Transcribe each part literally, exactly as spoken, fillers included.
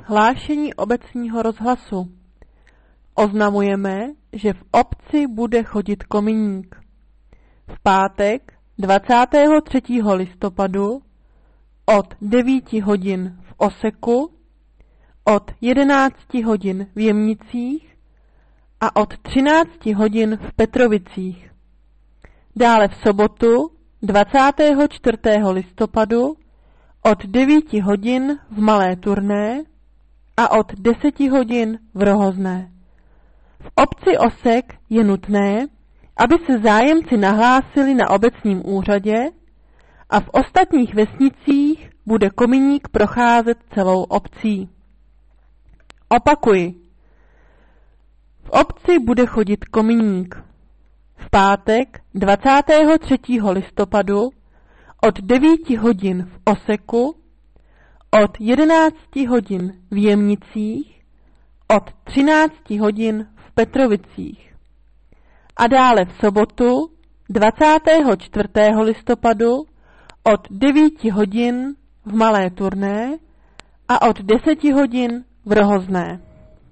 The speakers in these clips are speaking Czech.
Hlášení obecního rozhlasu. Oznamujeme, že v obci bude chodit kominík. V pátek dvacátého třetího listopadu od devíti hodin v Oseku, od jedenácti hodin v Jemnicích a od třinácti hodin v Petrovicích. Dále v sobotu dvacátého čtvrtého listopadu od devíti hodin v Malé Turné a od deseti hodin v Rohozné. V obci Osek je nutné, aby se zájemci nahlásili na obecním úřadě a v ostatních vesnicích bude kominík procházet celou obcí. Opakuji. V obci bude chodit kominík. V pátek dvacátého třetího listopadu od devíti hodin v Oseku, od jedenácti hodin v Jemnicích, od třinácti hodin v Petrovicích. A dále v sobotu dvacátého čtvrtého listopadu od devíti hodin v Malé Turné a od deseti hodin v Rohozné.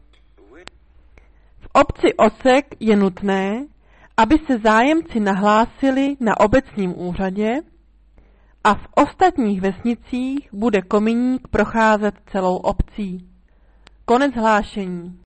V obci Osek je nutné, aby se zájemci nahlásili na obecním úřadě a v ostatních vesnicích bude kominík procházet celou obcí. Konec hlášení.